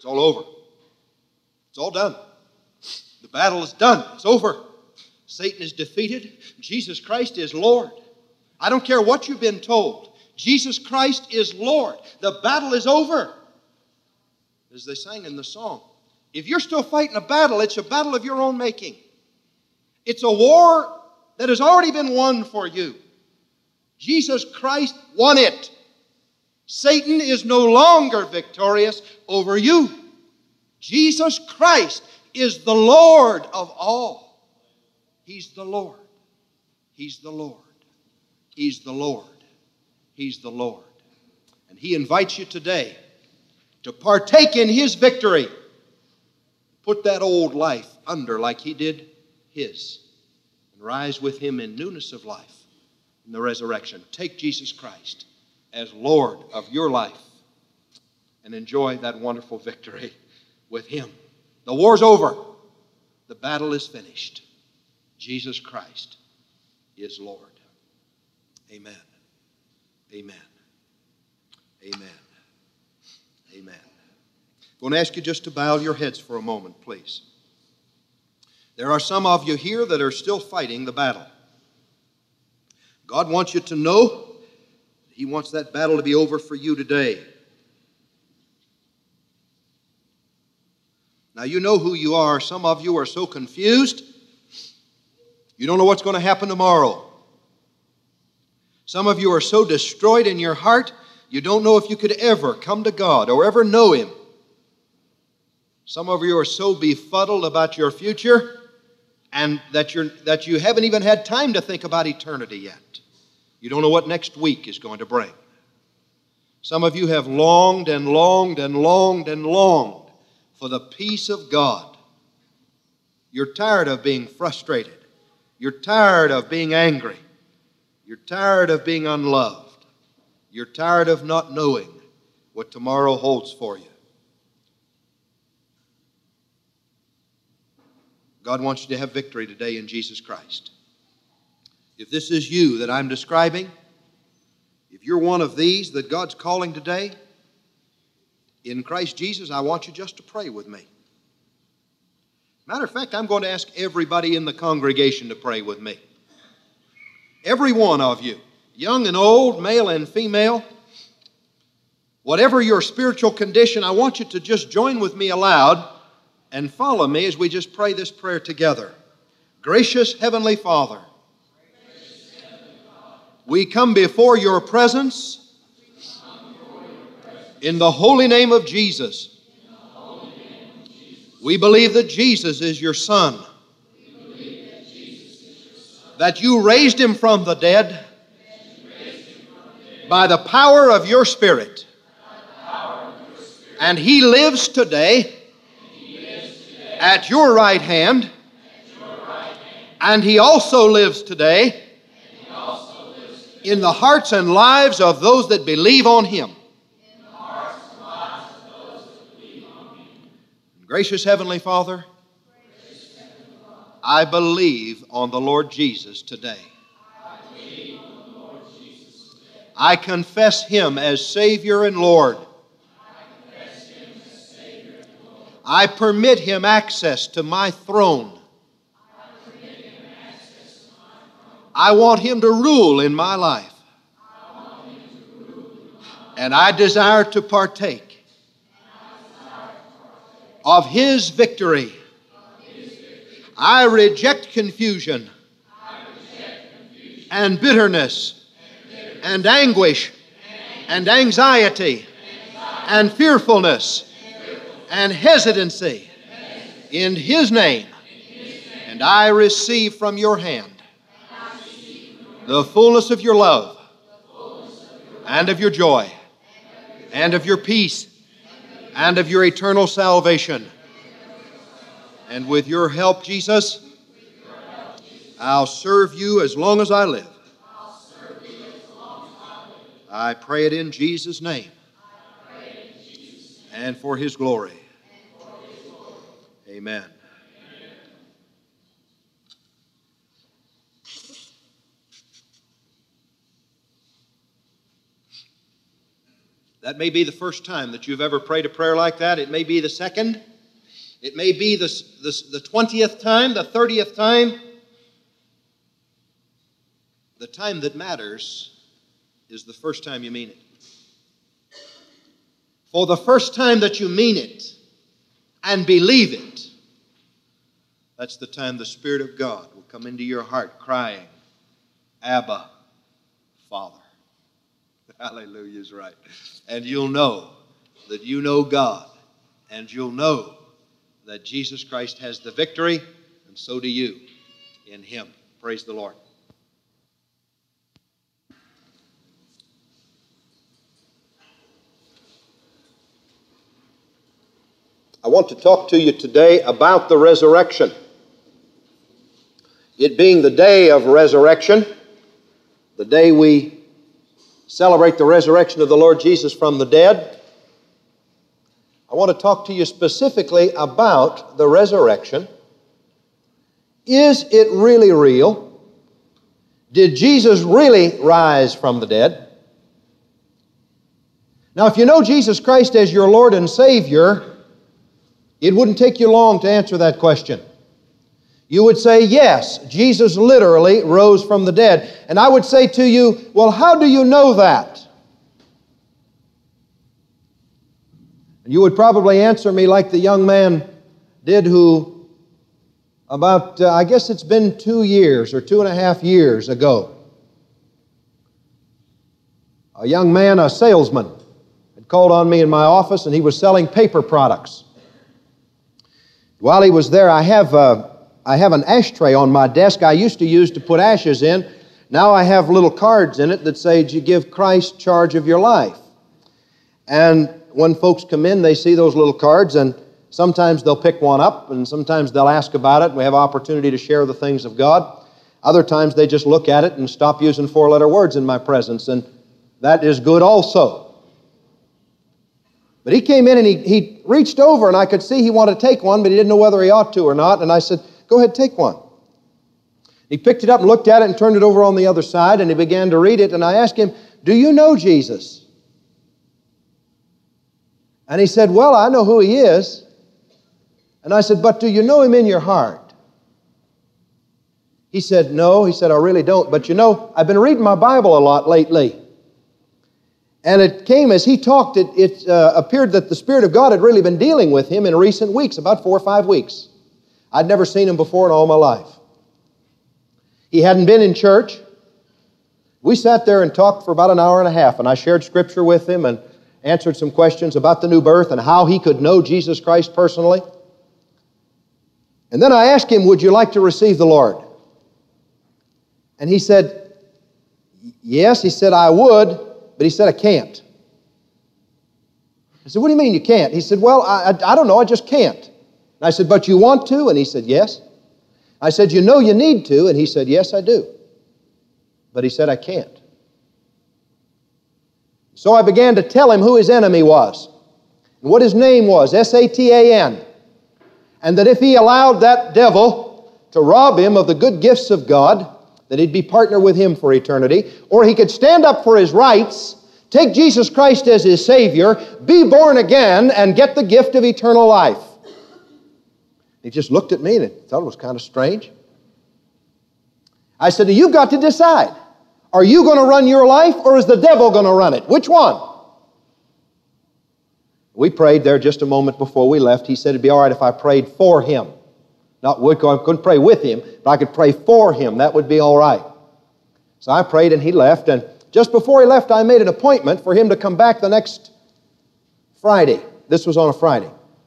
It's all over. It's all done. The battle is done. It's over. Satan is defeated. Jesus Christ is Lord. I don't care what you've been told. Jesus Christ is Lord. The battle is over. As they sang in the song, if you're still fighting a battle, it's a battle of your own making. It's a war that has already been won for you. Jesus Christ won it. Satan is no longer victorious over you. Jesus Christ is the Lord of all. He's the Lord. He's the Lord. He's the Lord. He's the Lord. And He invites you today to partake in His victory. Put that old life under like He did His, and rise with Him in newness of life in the resurrection. Take Jesus Christ as Lord of your life and enjoy that wonderful victory with Him. The war's over. The battle is finished. Jesus Christ is Lord. Amen. Amen. Amen. Amen. I'm going to ask you just to bow your heads for a moment, please. There are some of you here that are still fighting the battle. God wants you to know He wants that battle to be over for you today. Now, you know who you are. Some of you are so confused, you don't know what's going to happen tomorrow. Some of you are so destroyed in your heart, you don't know if you could ever come to God or ever know Him. Some of you are so befuddled about your future and that you haven't even had time to think about eternity yet. You don't know what next week is going to bring. Some of you have longed and longed and longed and longed for the peace of God. You're tired of being frustrated. You're tired of being angry. You're tired of being unloved. You're tired of not knowing what tomorrow holds for you. God wants you to have victory today in Jesus Christ. If this is you that I'm describing, if you're one of these that God's calling today, in Christ Jesus, I want you just to pray with me. Matter of fact, I'm going to ask everybody in the congregation to pray with me. Every one of you, young and old, male and female, whatever your spiritual condition, I want you to just join with me aloud and follow me as we just pray this prayer together. Gracious Heavenly Father, we come before your presence in the holy name of Jesus. We believe that Jesus is your Son, that you raised Him from the dead by the power of your Spirit, and He lives today at your right hand, and He also lives today in the hearts and lives of those that believe on Him. Gracious Heavenly Father, I believe on the Lord Jesus today. I confess Him as Savior and Lord. I permit Him access to my throne. I want Him to rule in my life. And I desire to partake of His victory. I reject confusion and bitterness and anguish and anxiety and fearfulness and hesitancy in His name. And I receive from your hand the fullness of your love and of your joy and of your peace and of your eternal salvation. And with your help, Jesus, I'll serve you as long as I live. I pray it in Jesus' name and for His glory. Amen. That may be the first time that you've ever prayed a prayer like that. It may be the second. It may be the 20th time, the 30th time. The time that matters is the first time you mean it. For the first time that you mean it and believe it, that's the time the Spirit of God will come into your heart crying, Abba, Father. Hallelujah is right. And you'll know that you know God, and you'll know that Jesus Christ has the victory, and so do you in Him. Praise the Lord. I want to talk to you today about the resurrection. It being the day of resurrection, the day we celebrate the resurrection of the Lord Jesus from the dead, I want to talk to you specifically about the resurrection. Is it really real? Did Jesus really rise from the dead? Now, if you know Jesus Christ as your Lord and Savior, it wouldn't take you long to answer that question. You would say, yes, Jesus literally rose from the dead. And I would say to you, well, how do you know that? And you would probably answer me like the young man did who about, I guess it's been 2 years or 2.5 years ago. A young man, a salesman, had called on me in my office, and he was selling paper products. While he was there, I have an ashtray on my desk I used to use to put ashes in. Now I have little cards in it that say, "You give Christ charge of your life." And when folks come in, they see those little cards, and sometimes they'll pick one up, and sometimes they'll ask about it, and we have opportunity to share the things of God. Other times they just look at it and stop using 4-letter words in my presence, and that is good also. But he came in and he reached over, and I could see he wanted to take one, but he didn't know whether he ought to or not. And I said, "Go ahead, take one." He picked it up and looked at it and turned it over on the other side, and he began to read it. And I asked him, "Do you know Jesus?" And he said, "Well, I know who He is." And I said, "But do you know Him in your heart?" He said, "No." He said, "I really don't. But you know, I've been reading my Bible a lot lately." And it came as he talked, it appeared that the Spirit of God had really been dealing with him in recent weeks, about 4 or 5 weeks. I'd never seen him before in all my life. He hadn't been in church. We sat there and talked for about an hour and a half, and I shared Scripture with him and answered some questions about the new birth and how he could know Jesus Christ personally. And then I asked him, "Would you like to receive the Lord?" And he said, "Yes." He said, "I would." But he said, "I can't." I said, "What do you mean you can't?" He said, "Well, I don't know, I just can't." And I said, "But you want to?" And he said, "Yes." I said, "You know you need to?" And he said, "Yes, I do." But he said, "I can't." So I began to tell him who his enemy was, and what his name was, Satan. And that if he allowed that devil to rob him of the good gifts of God, that he'd be partner with him for eternity, or he could stand up for his rights, take Jesus Christ as his Savior, be born again, and get the gift of eternal life. He just looked at me and thought it was kind of strange. I said, "You've got to decide. Are you going to run your life, or is the devil going to run it? Which one?" We prayed there just a moment before we left. He said it'd be all right if I prayed for him. I couldn't pray with him, but I could pray for him. That would be all right. So I prayed and he left. And just before he left, I made an appointment for him to come back the next Friday. This was on a Friday.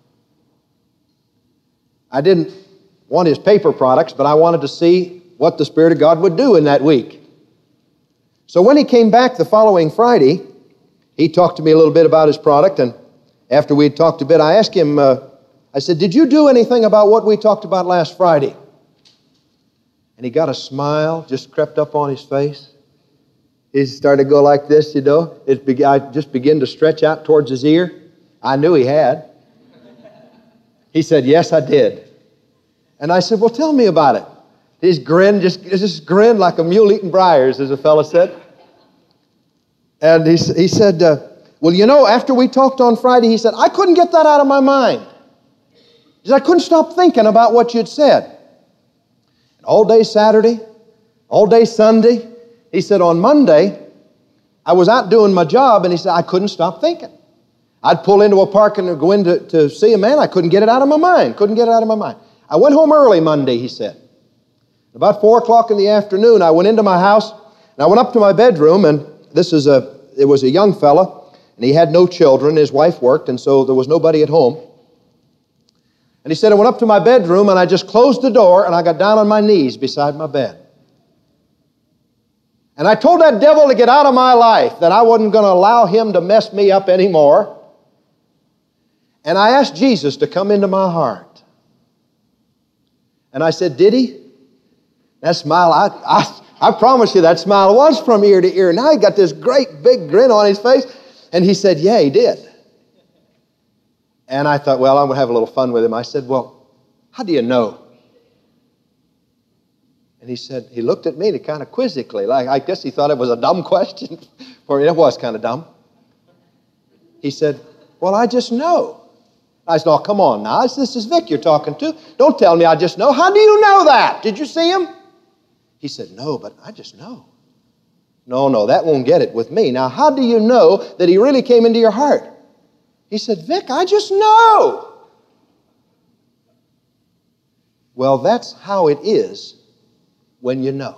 I didn't want his paper products, but I wanted to see what the Spirit of God would do in that week. So when he came back the following Friday, he talked to me a little bit about his product. And after we had talked a bit, I asked him, I said, "Did you do anything about what we talked about last Friday?" And he got a smile, just crept up on his face. He started to go like this, you know. I just began to stretch out towards his ear. I knew he had. He said, "Yes, I did." And I said, "Well, tell me about it." His grin just grinned like a mule eating briars, as a fellow said. And he said, Well, you know, after we talked on Friday, he said, I couldn't get that out of my mind. He said, I couldn't stop thinking about what you'd said. And all day Saturday, all day Sunday, he said, on Monday, I was out doing my job, and he said, I couldn't stop thinking. I'd pull into a park and go in to see a man. I couldn't get it out of my mind. Couldn't get it out of my mind. I went home early Monday, he said. About 4 o'clock in the afternoon, I went into my house, and I went up to my bedroom, and it was a young fella, and he had no children. His wife worked, and so there was nobody at home. And he said, I went up to my bedroom, and I just closed the door, and I got down on my knees beside my bed. And I told that devil to get out of my life, that I wasn't going to allow him to mess me up anymore. And I asked Jesus to come into my heart. And I said, did he? That smile, I promise you that smile was from ear to ear. Now he got this great big grin on his face. And he said, yeah, he did. And I thought, well, I'm going to have a little fun with him. I said, well, how do you know? And he said, he looked at me kind of quizzically, like I guess he thought it was a dumb question. For me, it was kind of dumb. He said, well, I just know. I said, oh, come on now. This is Vic you're talking to. Don't tell me I just know. How do you know that? Did you see him? He said, no, but I just know. No, that won't get it with me. Now, how do you know that he really came into your heart? He said, Vic, I just know. Well, that's how it is when you know.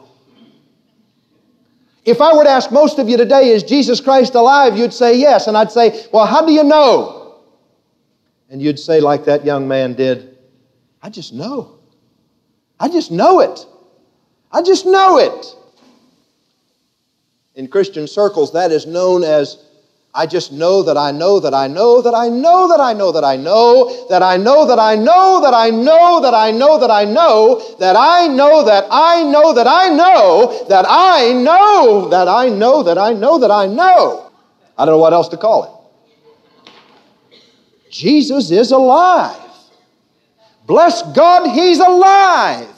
If I were to ask most of you today, is Jesus Christ alive? You'd say yes. And I'd say, well, how do you know? And you'd say like that young man did, I just know. I just know it. I just know it. In Christian circles, that is known as, I just know that I know that I know that I know that I know that I know that I know that I know that I know that I know that I know that I know that I know that I know that I know that I know that I know that I know. I don't know what else to call it. Jesus is alive. Bless God, He's alive.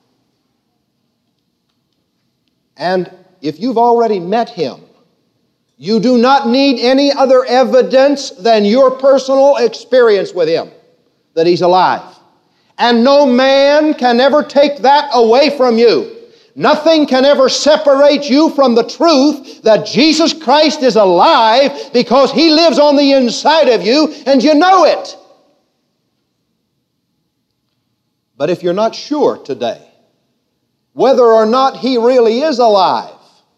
And if you've already met Him, you do not need any other evidence than your personal experience with Him, that He's alive. And no man can ever take that away from you. Nothing can ever separate you from the truth that Jesus Christ is alive, because He lives on the inside of you and you know it. But if you're not sure today whether or not He really is alive,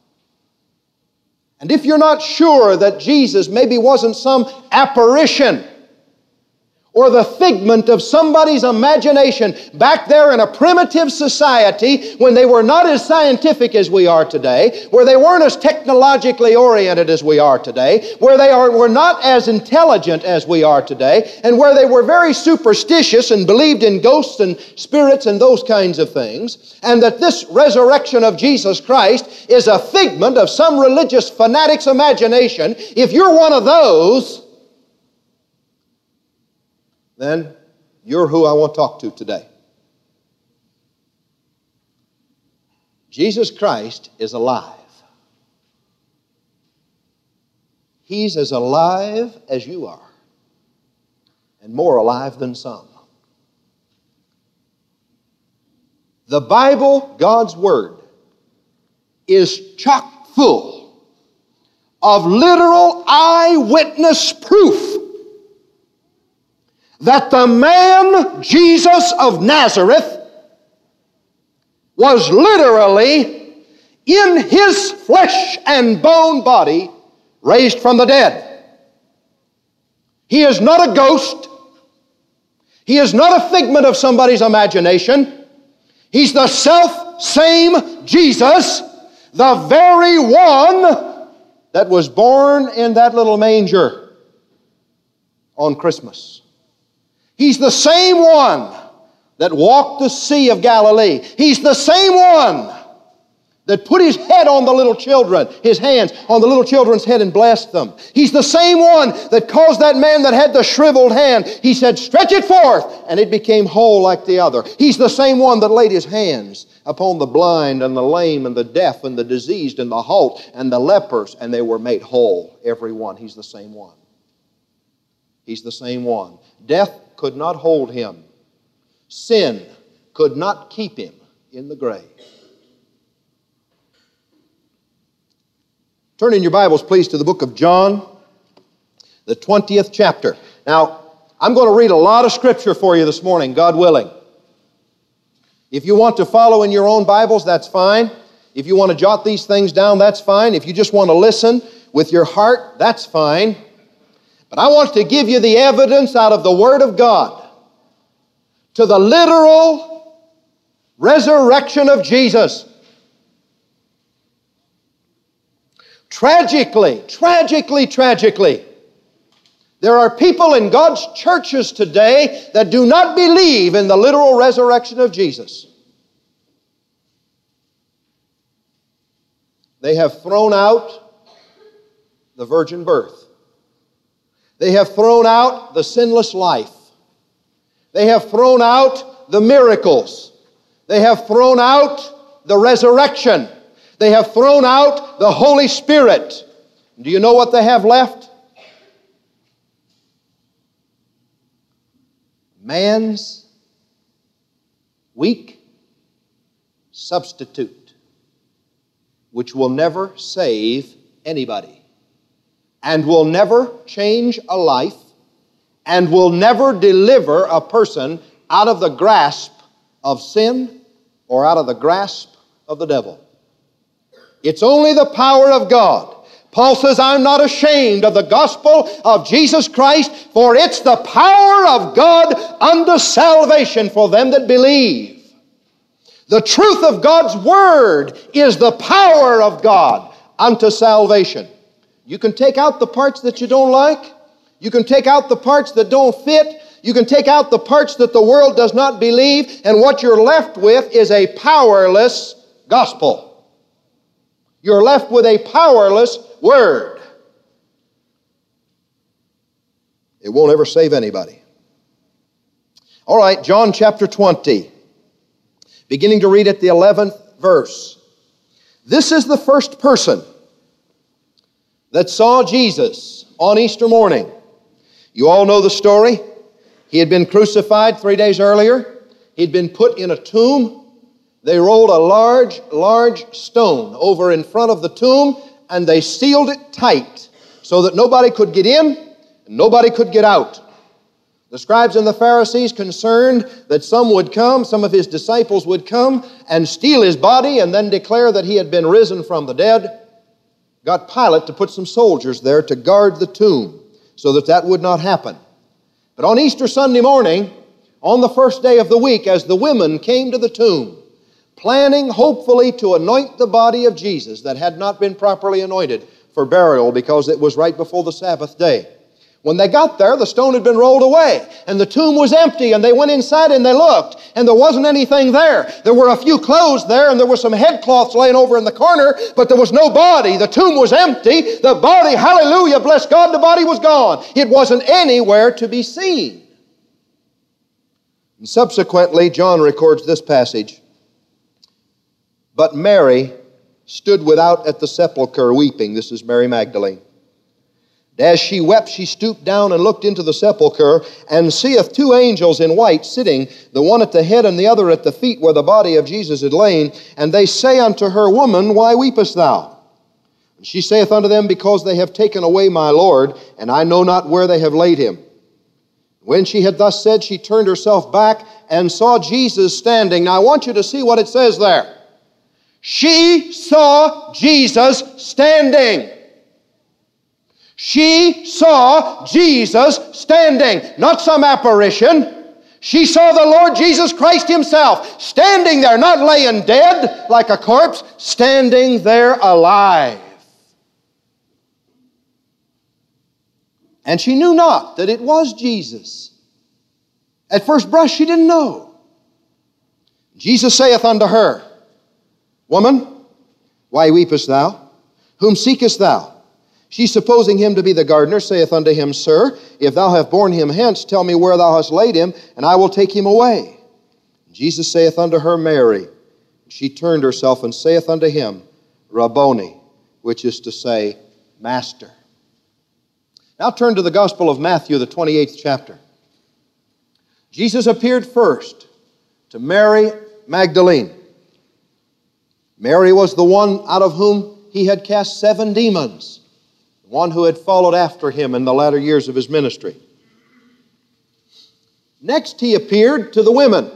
and if you're not sure that Jesus maybe wasn't some apparition or the figment of somebody's imagination back there in a primitive society when they were not as scientific as we are today, where they weren't as technologically oriented as we are today, where they were not as intelligent as we are today, and where they were very superstitious and believed in ghosts and spirits and those kinds of things, and that this resurrection of Jesus Christ is a figment of some religious fanatic's imagination, if you're one of those, then you're who I want to talk to today. Jesus Christ is alive. He's as alive as you are, and more alive than some. The Bible, God's Word, is chock full of literal eyewitness proof that the man Jesus of Nazareth was literally in His flesh and bone body raised from the dead. He is not a ghost. He is not a figment of somebody's imagination. He's the self-same Jesus, the very one that was born in that little manger on Christmas. He's the same one that walked the Sea of Galilee. He's the same one that put His head on the little children, His hands on the little children's head and blessed them. He's the same one that caused that man that had the shriveled hand, He said, stretch it forth, and it became whole like the other. He's the same one that laid His hands upon the blind and the lame and the deaf and the diseased and the halt and the lepers, and they were made whole, every one. He's the same one. He's the same one. Death could not hold Him. Sin could not keep Him in the grave. Turn in your Bibles, please, to the book of John, the 20th chapter. Now, I'm going to read a lot of Scripture for you this morning, God willing. If you want to follow in your own Bibles, that's fine. If you want to jot these things down, that's fine. If you just want to listen with your heart, that's fine. But I want to give you the evidence out of the Word of God to the literal resurrection of Jesus. Tragically, there are people in God's churches today that do not believe in the literal resurrection of Jesus. They have thrown out the virgin birth. They have thrown out the sinless life. They have thrown out the miracles. They have thrown out the resurrection. They have thrown out the Holy Spirit. Do you know what they have left? Man's weak substitute, which will never save anybody, and will never change a life, and will never deliver a person out of the grasp of sin or out of the grasp of the devil. It's only the power of God. Paul says, I'm not ashamed of the gospel of Jesus Christ, for it's the power of God unto salvation for them that believe. The truth of God's Word is the power of God unto salvation. You can take out the parts that you don't like. You can take out the parts that don't fit. You can take out the parts that the world does not believe, and what you're left with is a powerless gospel. You're left with a powerless Word. It won't ever save anybody. All right, John chapter 20. Beginning to read at the 11th verse. This is the first person that saw Jesus on Easter morning. You all know the story. He had been crucified 3 days earlier. He'd been put in a tomb. They rolled a large stone over in front of the tomb, and they sealed it tight so that nobody could get in and nobody could get out. The scribes and the Pharisees, concerned that some of His disciples would come and steal His body and then declare that He had been risen from the dead, got Pilate to put some soldiers there to guard the tomb so that that would not happen. But on Easter Sunday morning, on the first day of the week, as the women came to the tomb, planning hopefully to anoint the body of Jesus that had not been properly anointed for burial because it was right before the Sabbath day. When they got there, the stone had been rolled away, and the tomb was empty, and they went inside and they looked, and there wasn't anything there. There were a few clothes there, and there were some headcloths laying over in the corner, but there was no body. The tomb was empty. The body, hallelujah, bless God, the body was gone. It wasn't anywhere to be seen. And subsequently, John records this passage. But Mary stood without at the sepulchre weeping. This is Mary Magdalene. As she wept, she stooped down and looked into the sepulchre, and seeth two angels in white sitting, the one at the head and the other at the feet where the body of Jesus had lain. And they say unto her, Woman, why weepest thou? And she saith unto them, Because they have taken away my Lord, and I know not where they have laid him. When she had thus said, she turned herself back and saw Jesus standing. Now I want you to see what it says there. She saw Jesus standing. She saw Jesus standing, not some apparition. She saw the Lord Jesus Christ Himself standing there, not laying dead like a corpse, standing there alive. And she knew not that it was Jesus. At first brush she didn't know. Jesus saith unto her, Woman, Why weepest thou? Whom seekest thou? She, supposing him to be the gardener, saith unto him, Sir, if thou have borne him hence, tell me where thou hast laid him, and I will take him away. Jesus saith unto her, Mary. She turned herself and saith unto him, Rabboni, which is to say, Master. Now turn to the Gospel of Matthew, the 28th chapter. Jesus appeared first to Mary Magdalene. Mary was the one out of whom he had cast 7 demons, the one who had followed after him in the latter years of his ministry. Next, he appeared to the women.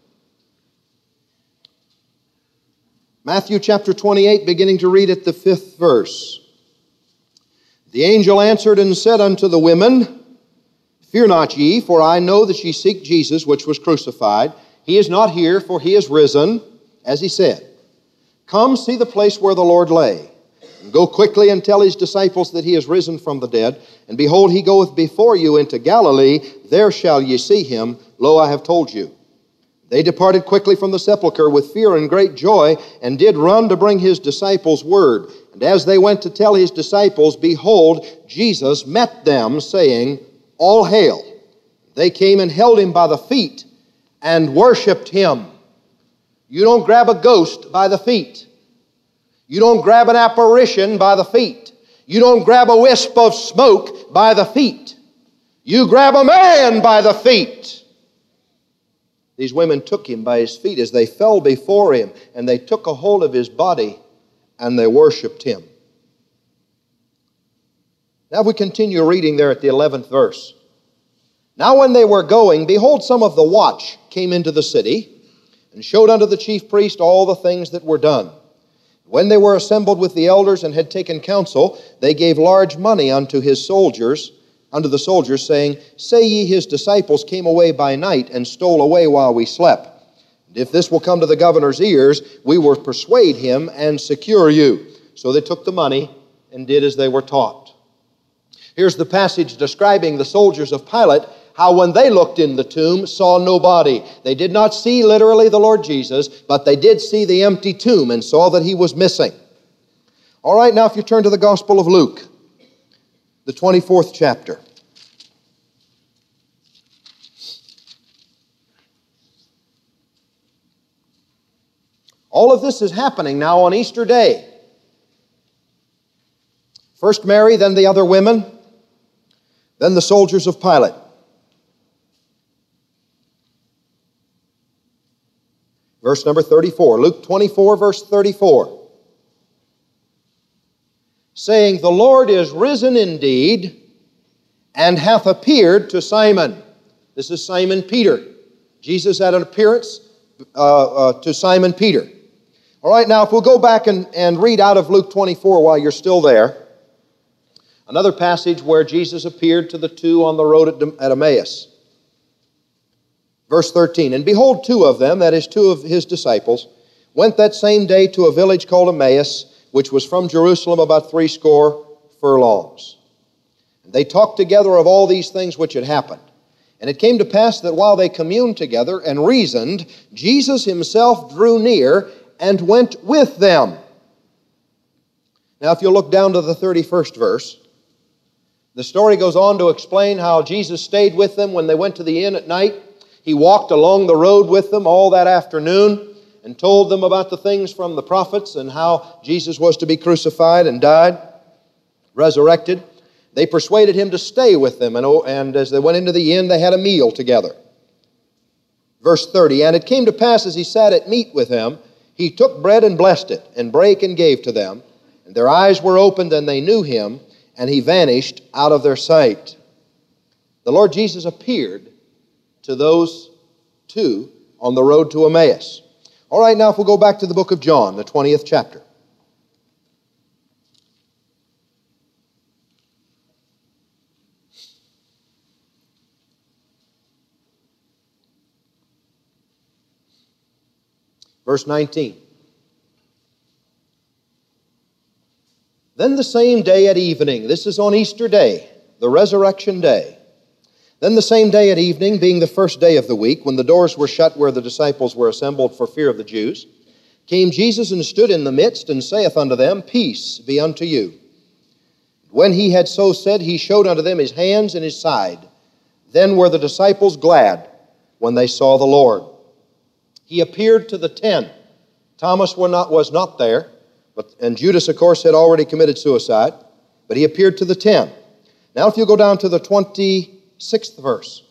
Matthew chapter 28, beginning to read at the 5th verse. The angel answered and said unto the women, Fear not ye, for I know that ye seek Jesus, which was crucified. He is not here, for he is risen, as he said. Come, see the place where the Lord lay. And go quickly and tell his disciples that he is risen from the dead. And behold, he goeth before you into Galilee. There shall ye see him. Lo, I have told you. They departed quickly from the sepulchre with fear and great joy, and did run to bring his disciples word. And as they went to tell his disciples, behold, Jesus met them, saying, All hail. They came and held him by the feet and worshiped him. You don't grab a ghost by the feet. You don't grab an apparition by the feet. You don't grab a wisp of smoke by the feet. You grab a man by the feet. These women took him by his feet as they fell before him, and they took a hold of his body, and they worshiped him. Now we continue reading there at the 11th verse. Now when they were going, behold, some of the watch came into the city, and showed unto the chief priest all the things that were done. When they were assembled with the elders and had taken counsel, they gave large money unto the soldiers, saying, Say ye his disciples came away by night and stole away while we slept. And if this will come to the governor's ears, we will persuade him and secure you. So they took the money and did as they were taught. Here's the passage describing the soldiers of Pilate, how when they looked in the tomb, saw nobody. They did not see literally the Lord Jesus, but they did see the empty tomb and saw that he was missing. All right, now if you turn to the Gospel of Luke, the 24th chapter. All of this is happening now on Easter Day. First Mary, then the other women, then the soldiers of Pilate. Verse number 34, Luke 24, verse 34. Saying, The Lord is risen indeed, and hath appeared to Simon. This is Simon Peter. Jesus had an appearance to Simon Peter. All right, now if we'll go back and read out of Luke 24 while you're still there. Another passage where Jesus appeared to the two on the road at Emmaus. Verse 13, And behold, 2 of them, that is 2 of his disciples, went that same day to a village called Emmaus, which was from Jerusalem about 80 furlongs. And they talked together of all these things which had happened. And it came to pass that while they communed together and reasoned, Jesus himself drew near and went with them. Now, if you look down to the 31st verse, the story goes on to explain how Jesus stayed with them when they went to the inn at night. He walked along the road with them all that afternoon and told them about the things from the prophets and how Jesus was to be crucified and died, resurrected. They persuaded him to stay with them, and as they went into the inn, they had a meal together. Verse 30, And it came to pass as he sat at meat with them, he took bread and blessed it, and brake and gave to them. And their eyes were opened, and they knew him, and he vanished out of their sight. The Lord Jesus appeared to those 2 on the road to Emmaus. All right, now if we'll go back to the book of John, the 20th chapter. Verse 19. Then the same day at evening, this is on Easter Day, the resurrection day. Then the same day at evening, being the first day of the week, when the doors were shut where the disciples were assembled for fear of the Jews, came Jesus and stood in the midst, and saith unto them, Peace be unto you. When he had so said, he showed unto them his hands and his side. Then were the disciples glad when they saw the Lord. He appeared to the 10. Thomas was not there, and Judas, of course, had already committed suicide, but he appeared to the 10. Now, if you go down to the 26th verse.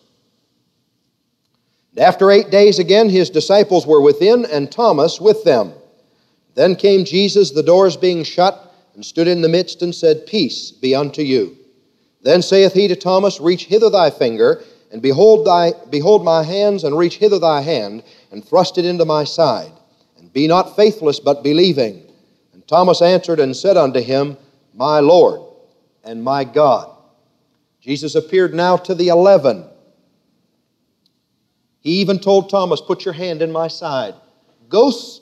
And after 8 days again, his disciples were within, and Thomas with them. Then came Jesus, the doors being shut, and stood in the midst, and said, Peace be unto you. Then saith he to Thomas, Reach hither thy finger, and behold my hands, and reach hither thy hand, and thrust it into my side. And be not faithless, but believing. And Thomas answered and said unto him, My Lord and my God. Jesus appeared now to the 11. He even told Thomas, Put your hand in my side. Ghosts,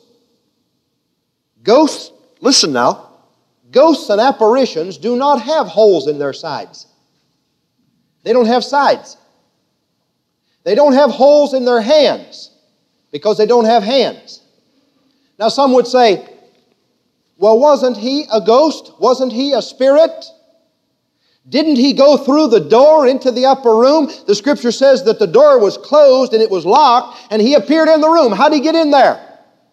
listen now, ghosts and apparitions do not have holes in their sides. They don't have sides. They don't have holes in their hands because they don't have hands. Now some would say, well, wasn't he a ghost? Wasn't he a spirit? Didn't he go through the door into the upper room? The Scripture says that the door was closed and it was locked, and he appeared in the room. How did he get in there?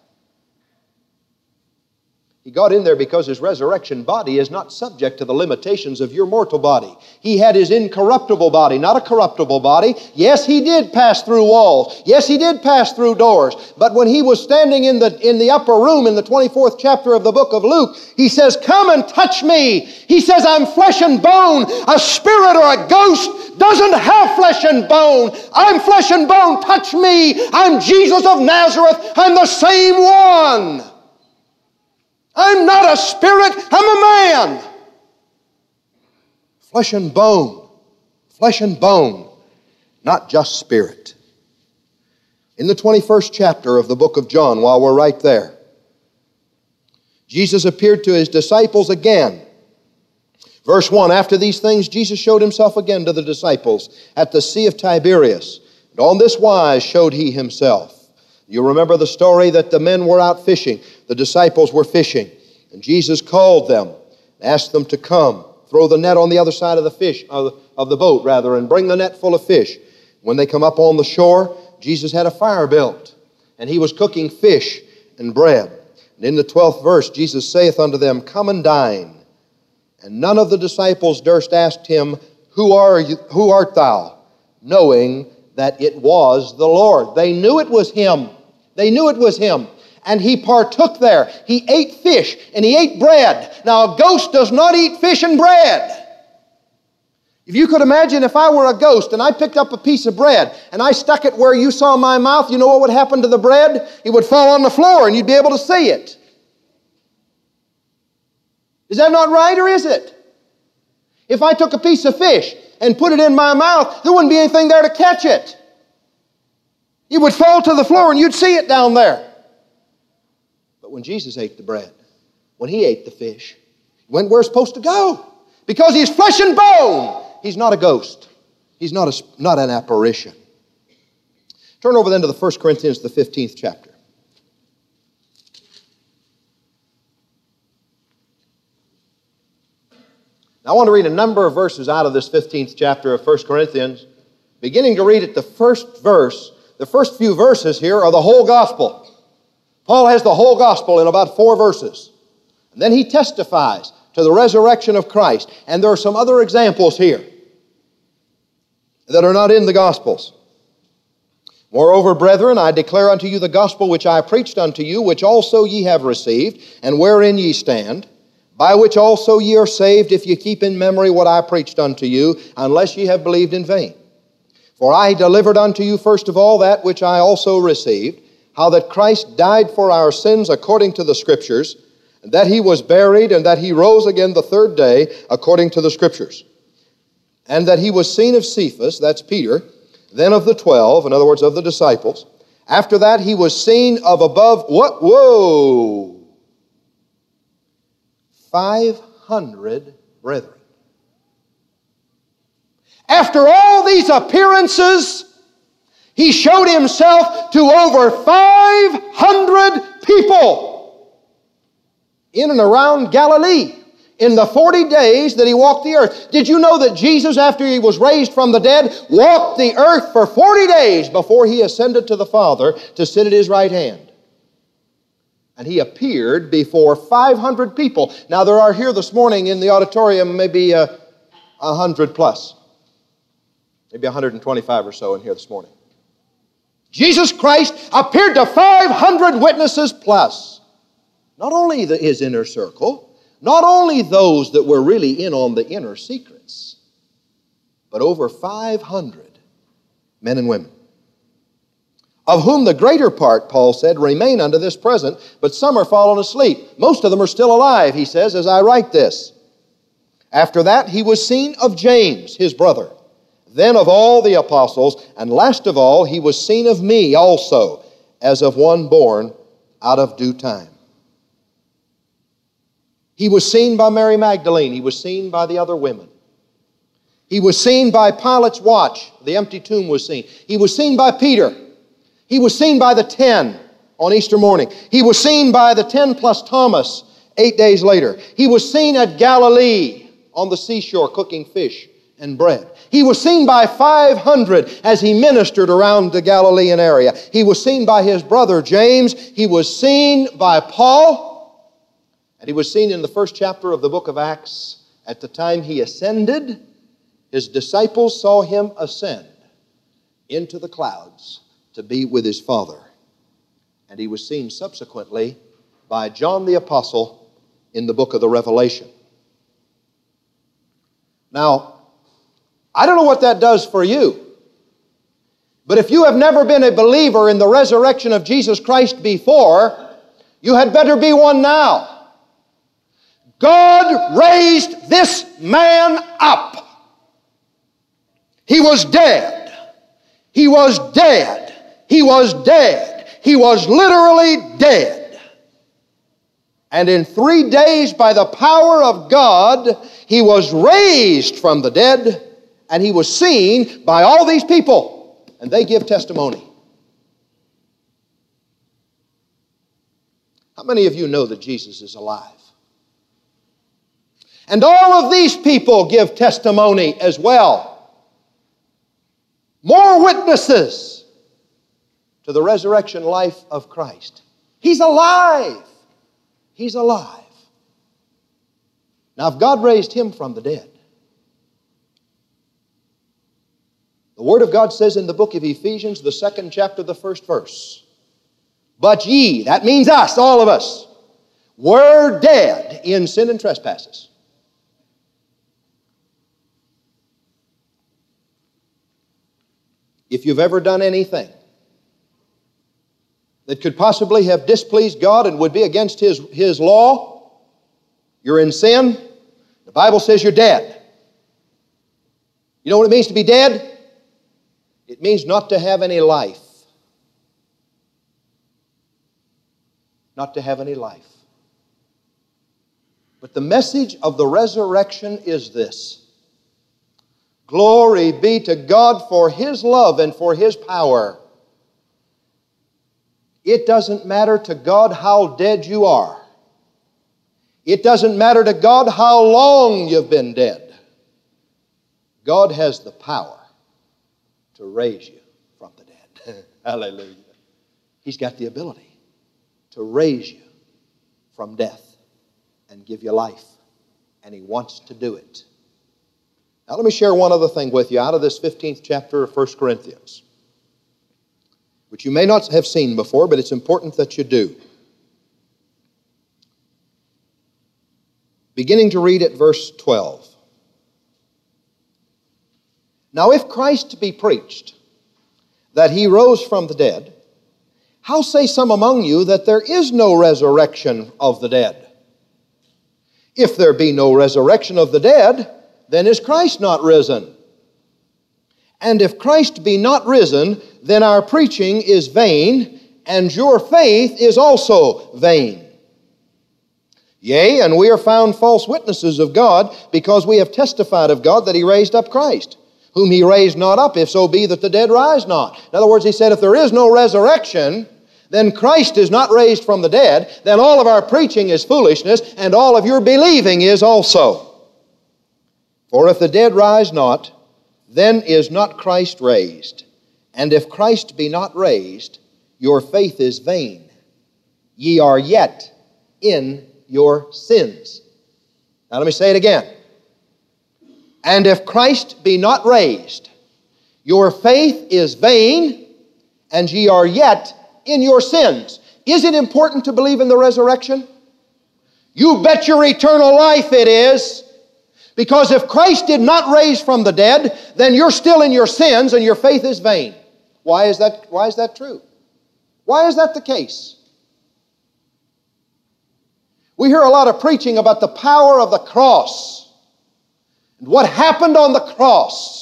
He got in there because his resurrection body is not subject to the limitations of your mortal body. He had his incorruptible body, not a corruptible body. Yes, he did pass through walls. Yes, he did pass through doors. But when he was standing in the upper room in the 24th chapter of the book of Luke, he says, Come and touch me. He says, I'm flesh and bone. A spirit or a ghost doesn't have flesh and bone. I'm flesh and bone. Touch me. I'm Jesus of Nazareth. I'm the same one. I'm not a spirit, I'm a man. Flesh and bone, not just spirit. In the 21st chapter of the book of John, while we're right there, Jesus appeared to his disciples again. Verse 1, After these things Jesus showed himself again to the disciples at the Sea of Tiberias, and on this wise showed he himself. You remember the story that the men were out fishing. The disciples were fishing. And Jesus called them, asked them to come, throw the net on the other side of the boat, and bring the net full of fish. When they come up on the shore, Jesus had a fire built, and he was cooking fish and bread. And in the 12th verse, Jesus saith unto them, Come and dine. And none of the disciples durst ask him, Who art thou? Knowing that it was the Lord. They knew it was him. They knew it was him. And he partook there. He ate fish and he ate bread. Now a ghost does not eat fish and bread. If you could imagine if I were a ghost and I picked up a piece of bread and I stuck it where you saw my mouth, you know what would happen to the bread? It would fall on the floor and you'd be able to see it. Is that not right, or is it? If I took a piece of fish and put it in my mouth, there wouldn't be anything there to catch it. It would fall to the floor and you'd see it down there. But when Jesus ate the bread, when he ate the fish, he went where it's supposed to go. Because he's flesh and bone. He's not a ghost. He's not an apparition. Turn over then to the 1 Corinthians, the 15th chapter. Now, I want to read a number of verses out of this 15th chapter of 1 Corinthians. Beginning to read at the first verse, the first few verses here are the whole gospel. Paul has the whole gospel in about 4 verses. And then he testifies to the resurrection of Christ. And there are some other examples here that are not in the Gospels. Moreover, brethren, I declare unto you the gospel which I preached unto you, which also ye have received, and wherein ye stand, by which also ye are saved, if ye keep in memory what I preached unto you, unless ye have believed in vain. For I delivered unto you first of all that which I also received, how that Christ died for our sins according to the Scriptures, and that he was buried, and that he rose again the third day according to the Scriptures. And that he was seen of Cephas, that's Peter, then of the 12, in other words, of the disciples. After that he was seen of above, 500 brethren. After all these appearances, he showed himself to over 500 people in and around Galilee in the 40 days that he walked the earth. Did you know that Jesus, after he was raised from the dead, walked the earth for 40 days before he ascended to the Father to sit at his right hand? And he appeared before 500 people. Now there are here this morning in the auditorium maybe 100 plus. Maybe 125 or so in here this morning. Jesus Christ appeared to 500 witnesses plus. Not only his inner circle, not only those that were really in on the inner secrets, but over 500 men and women, of whom the greater part, Paul said, remain unto this present, but some are fallen asleep. Most of them are still alive, he says, as I write this. After that, he was seen of James, his brother, then of all the apostles, and last of all, he was seen of me also, as of one born out of due time. He was seen by Mary Magdalene. He was seen by the other women. He was seen by Pilate's watch. The empty tomb was seen. He was seen by Peter. He was seen by the 10 on Easter morning. He was seen by the 10 plus Thomas 8 days later. He was seen at Galilee on the seashore cooking fish and bread. He was seen by 500 as he ministered around the Galilean area. He was seen by his brother James. He was seen by Paul. And he was seen in the first chapter of the book of Acts. At the time he ascended, his disciples saw him ascend into the clouds to be with his Father. And he was seen subsequently by John the Apostle in the book of the Revelation. Now, I don't know what that does for you, but if you have never been a believer in the resurrection of Jesus Christ before, you had better be one now. God raised this man up. He was dead. He was dead. He was dead. He was literally dead. And in 3 days, by the power of God, he was raised from the dead, and he was seen by all these people, and they give testimony. How many of you know that Jesus is alive? And all of these people give testimony as well. More witnesses to the resurrection life of Christ. He's alive. He's alive. Now, if God raised him from the dead, the Word of God says in the book of Ephesians, the 2nd chapter, the 1st verse, but ye, that means us, all of us, were dead in sin and trespasses. If you've ever done anything that could possibly have displeased God and would be against His law, you're in sin, the Bible says you're dead. You know what it means to be dead? It means not to have any life. Not to have any life. But the message of the resurrection is this. Glory be to God for His love and for His power. It doesn't matter to God how dead you are. It doesn't matter to God how long you've been dead. God has the power to raise you from the dead. Hallelujah. He's got the ability to raise you from death and give you life. And He wants to do it. Now let me share one other thing with you out of this 15th chapter of 1 Corinthians, which you may not have seen before, but it's important that you do. Beginning to read at verse 12. Now if Christ be preached that He rose from the dead, how say some among you that there is no resurrection of the dead? If there be no resurrection of the dead, then is Christ not risen? And if Christ be not risen, then our preaching is vain, and your faith is also vain. Yea, and we are found false witnesses of God, because we have testified of God that He raised up Christ, whom He raised not up, if so be that the dead rise not. In other words, he said, if there is no resurrection, then Christ is not raised from the dead, then all of our preaching is foolishness, and all of your believing is also. For if the dead rise not, then is not Christ raised. And if Christ be not raised, your faith is vain. Ye are yet in your sins. Now let me say it again. And if Christ be not raised, your faith is vain, and ye are yet in your sins. Is it important to believe in the resurrection? You bet your eternal life it is. Because if Christ did not raise from the dead, then you're still in your sins and your faith is vain. Why is that true? Why is that the case? We hear a lot of preaching about the power of the cross and what happened on the cross.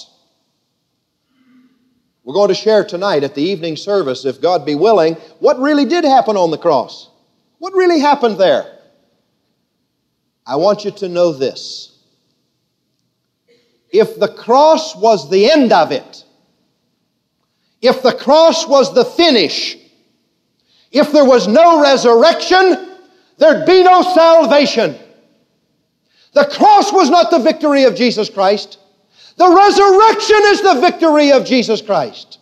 We're going to share tonight at the evening service, if God be willing, what really did happen on the cross. What really happened there? I want you to know this. If the cross was the end of it, if the cross was the finish, if there was no resurrection, there'd be no salvation. The cross was not the victory of Jesus Christ. The resurrection is the victory of Jesus Christ.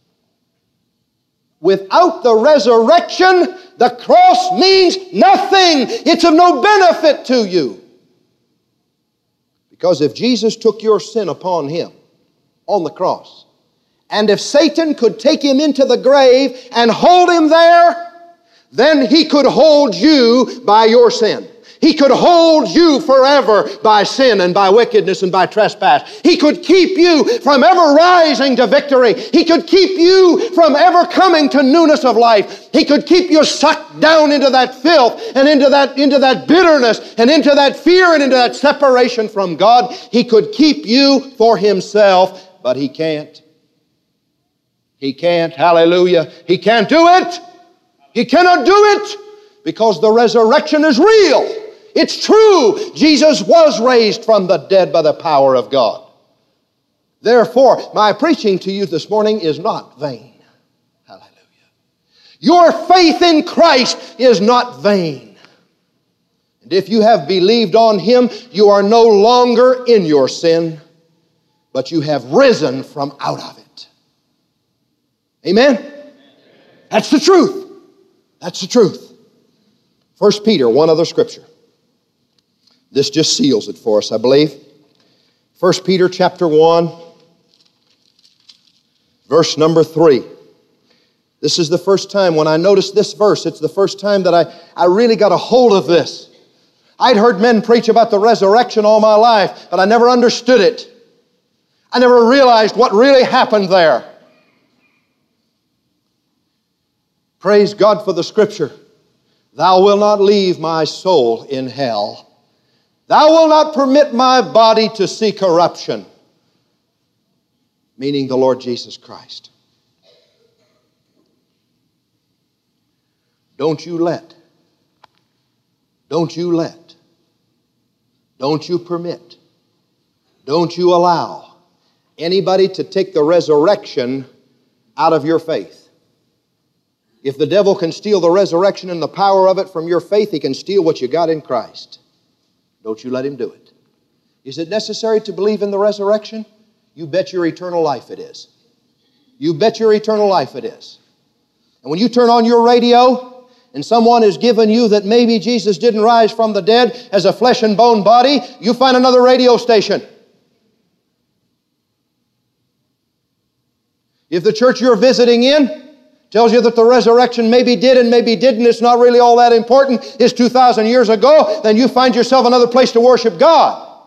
Without the resurrection, the cross means nothing. It's of no benefit to you. Because if Jesus took your sin upon Him on the cross, and if Satan could take Him into the grave and hold Him there, then he could hold you by your sin. He could hold you forever by sin and by wickedness and by trespass. He could keep you from ever rising to victory. He could keep you from ever coming to newness of life. He could keep you sucked down into that filth and into that bitterness and into that fear and into that separation from God. He could keep you for Himself, but He can't. He can't. Hallelujah. He can't do it. He cannot do it because the resurrection is real. It's true. Jesus was raised from the dead by the power of God. Therefore, my preaching to you this morning is not vain. Hallelujah. Your faith in Christ is not vain. And if you have believed on Him, you are no longer in your sin, but you have risen from out of it. Amen? That's the truth. That's the truth. 1 Peter, one other scripture. This just seals it for us, I believe. 1 Peter chapter 1, verse number 3. This is the first time when I noticed this verse. It's the first time that I really got a hold of this. I'd heard men preach about the resurrection all my life, but I never understood it. I never realized what really happened there. Praise God for the scripture. Thou wilt not leave my soul in hell. Thou wilt not permit my body to see corruption. Meaning the Lord Jesus Christ. Don't you let, don't you permit, don't you allow anybody to take the resurrection out of your faith. If the devil can steal the resurrection and the power of it from your faith, he can steal what you got in Christ. Don't you let him do it. Is it necessary to believe in the resurrection? You bet your eternal life it is. You bet your eternal life it is. And when you turn on your radio and someone has given you that maybe Jesus didn't rise from the dead as a flesh and bone body, you find another radio station. If the church you're visiting in tells you that the resurrection maybe did and maybe didn't, it's not really all that important, it's 2,000 years ago, then you find yourself another place to worship God.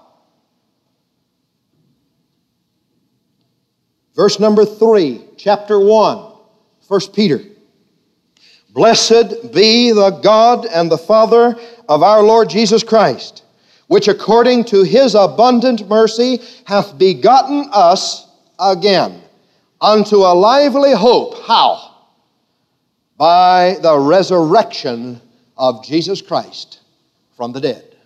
Verse number 3, chapter 1, 1 Peter. Blessed be the God and the Father of our Lord Jesus Christ, which according to His abundant mercy hath begotten us again unto a lively hope. How? By the resurrection of Jesus Christ from the dead.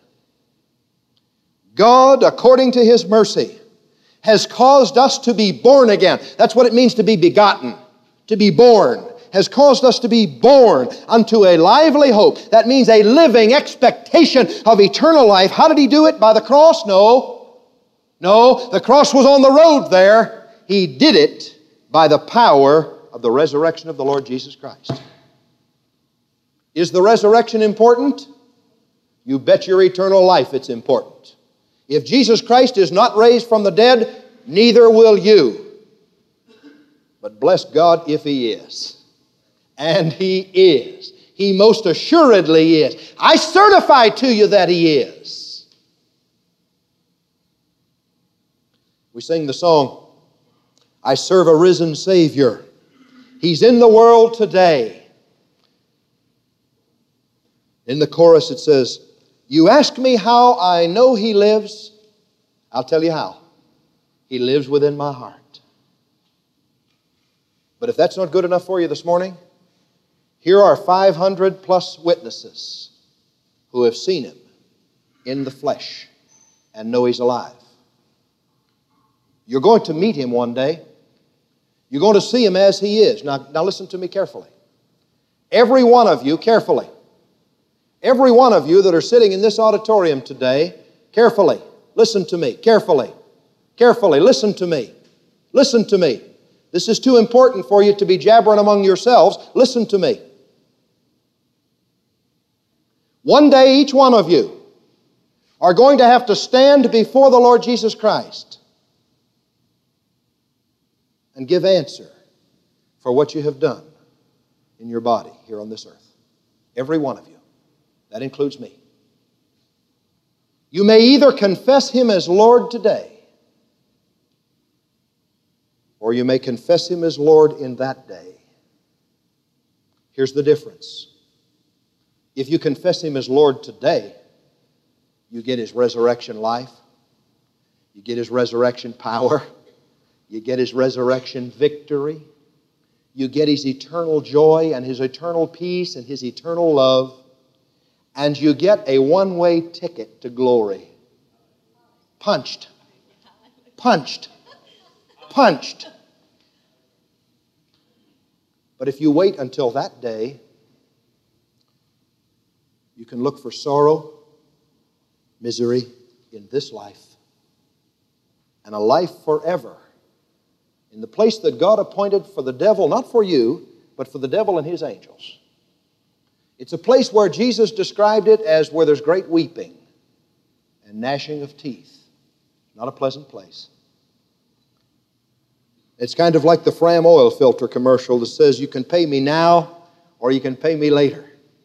God, according to His mercy, has caused us to be born again. That's what it means to be begotten, to be born. has caused us to be born unto a lively hope. That means a living expectation of eternal life. How did He do it? By the cross? No. No, the cross was on the road there. He did it by the power of the resurrection of the Lord Jesus Christ. Is the resurrection important? You bet your eternal life it's important. If Jesus Christ is not raised from the dead, neither will you. But bless God if He is. And He is. He most assuredly is. I certify to you that He is. We sing the song, I serve a risen Savior. He's in the world today. In the chorus it says, you ask me how I know He lives. I'll tell you how. He lives within my heart. But if that's not good enough for you this morning, here are 500 plus witnesses who have seen Him in the flesh and know He's alive. You're going to meet Him one day. You're going to see Him as He is. Now listen to me carefully. Every one of you, carefully. Every one of you that are sitting in this auditorium today, carefully, listen to me, carefully, listen to me, listen to me. This is too important for you to be jabbering among yourselves. Listen to me. One day each one of you are going to have to stand before the Lord Jesus Christ and give answer for what you have done in your body here on this earth. Every one of you. That includes me. You may either confess Him as Lord today, or you may confess Him as Lord in that day. Here's the difference. If you confess Him as Lord today, you get His resurrection life, you get His resurrection power, you get His resurrection victory, you get His eternal joy and His eternal peace and His eternal love, and you get a one-way ticket to glory. Punched. Punched. Punched. But if you wait until that day, you can look for sorrow, misery in this life, and a life forever in the place that God appointed for the devil, not for you, but for the devil and his angels. It's a place where Jesus described it as where there's great weeping and gnashing of teeth. Not a pleasant place. It's kind of like the Fram oil filter commercial that says you can pay me now or you can pay me later.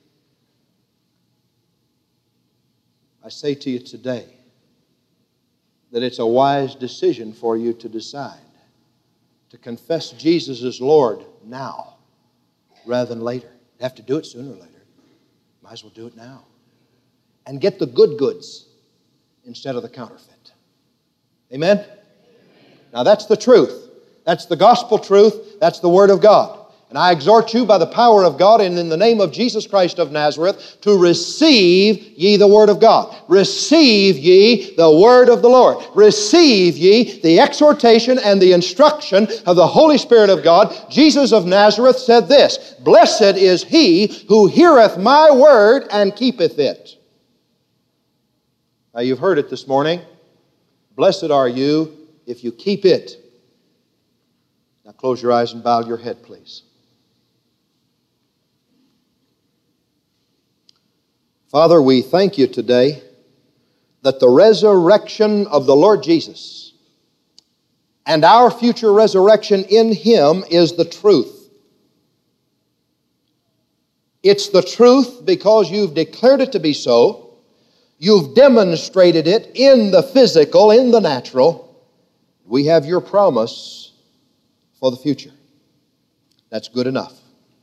I say to you today that it's a wise decision for you to decide to confess Jesus as Lord now rather than later. You have to do it sooner or later. Might as well do it now. And get the good goods instead of the counterfeit. Amen? Now that's the truth. That's the gospel truth. That's the Word of God. And I exhort you by the power of God and in the name of Jesus Christ of Nazareth to receive ye the Word of God. Receive ye the Word of the Lord. Receive ye the exhortation and the instruction of the Holy Spirit of God. Jesus of Nazareth said this, blessed is he who heareth my word and keepeth it. Now you've heard it this morning. Blessed are you if you keep it. Now close your eyes and bow your head, please. Father, we thank you today that the resurrection of the Lord Jesus and our future resurrection in Him is the truth. It's the truth because you've declared it to be so. You've demonstrated it in the physical, in the natural. We have your promise for the future. That's good enough.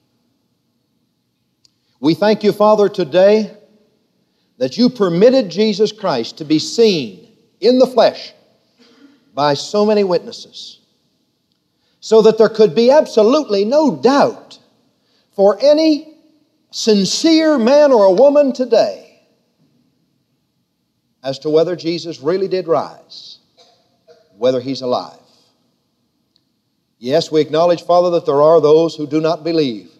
We thank you, Father, today that you permitted Jesus Christ to be seen in the flesh by so many witnesses, so that there could be absolutely no doubt for any sincere man or woman today as to whether Jesus really did rise, whether He's alive. Yes, we acknowledge, Father, that there are those who do not believe.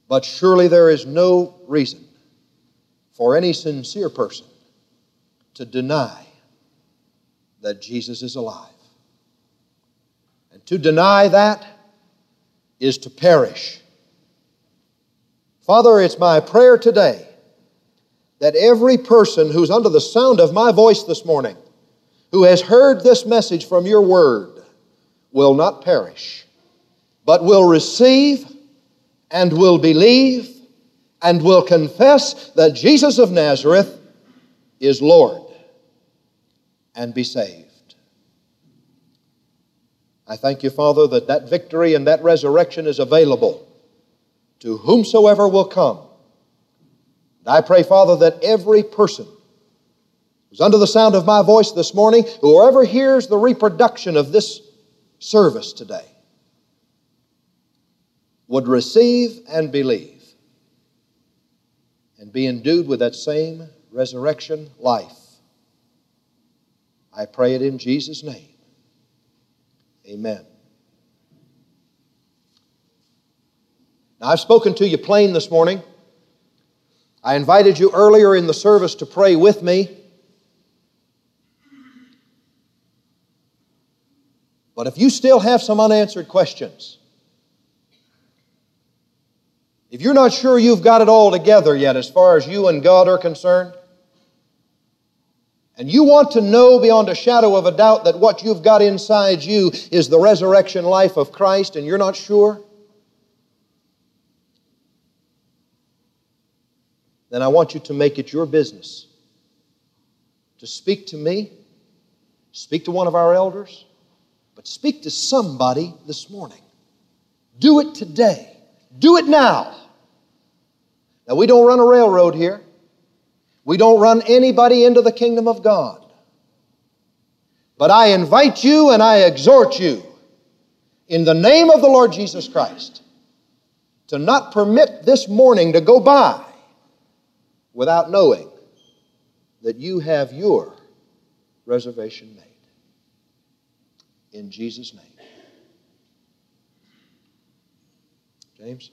But surely there is no reason for any sincere person to deny that Jesus is alive. And to deny that is to perish. Father, it's my prayer today that every person who's under the sound of my voice this morning, who has heard this message from your word, will not perish, but will receive and will believe and will confess that Jesus of Nazareth is Lord and be saved. I thank you, Father, that that victory and that resurrection is available to whomsoever will come. And I pray, Father, that every person who's under the sound of my voice this morning, whoever hears the reproduction of this service today, would receive and believe and be endued with that same resurrection life. I pray it in Jesus' name. Amen. Now, I've spoken to you plain this morning. I invited you earlier in the service to pray with me. But if you still have some unanswered questions, if you're not sure you've got it all together yet as far as you and God are concerned, and you want to know beyond a shadow of a doubt that what you've got inside you is the resurrection life of Christ, and you're not sure, then I want you to make it your business to speak to me, speak to one of our elders, but speak to somebody this morning. Do it today. Do it now. Now, we don't run a railroad here. We don't run anybody into the kingdom of God. But I invite you and I exhort you in the name of the Lord Jesus Christ to not permit this morning to go by without knowing that you have your reservation made. In Jesus' name. James?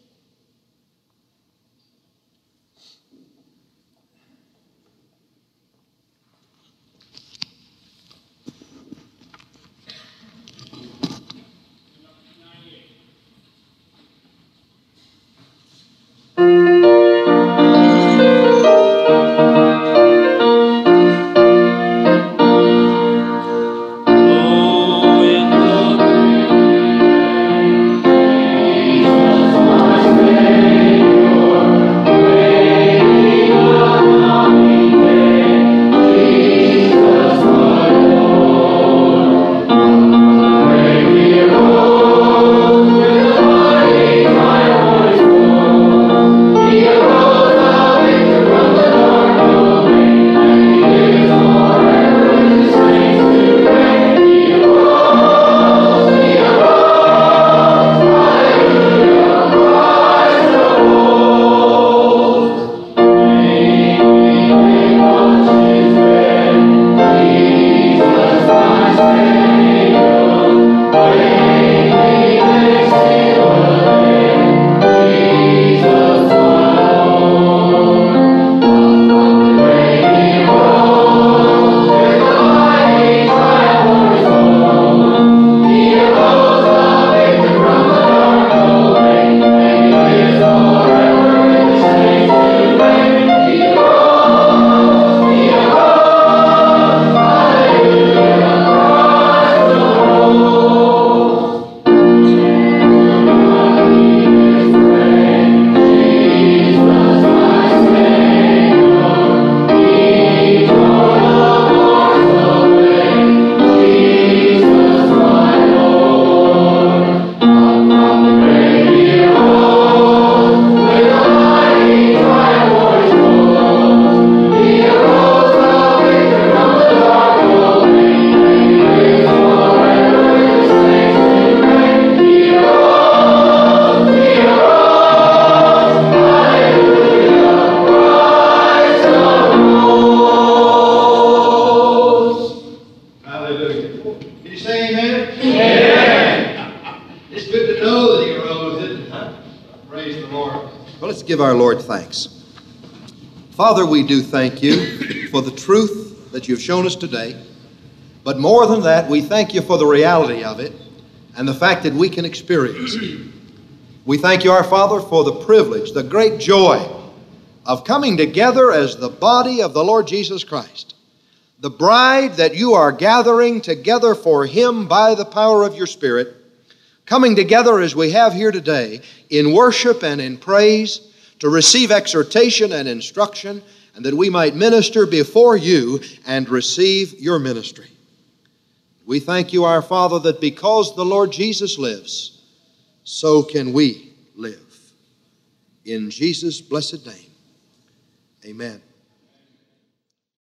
Praise the Lord. Well, let's give our Lord thanks. Father, we do thank you for the truth that you've shown us today. But more than that, we thank you for the reality of it and the fact that we can experience it. We thank you, our Father, for the privilege, the great joy of coming together as the body of the Lord Jesus Christ, the bride that you are gathering together for Him by the power of your Spirit, coming together as we have here today in worship and in praise to receive exhortation and instruction, and that we might minister before you and receive your ministry. We thank you, our Father, that because the Lord Jesus lives, so can we live. In Jesus' blessed name, amen.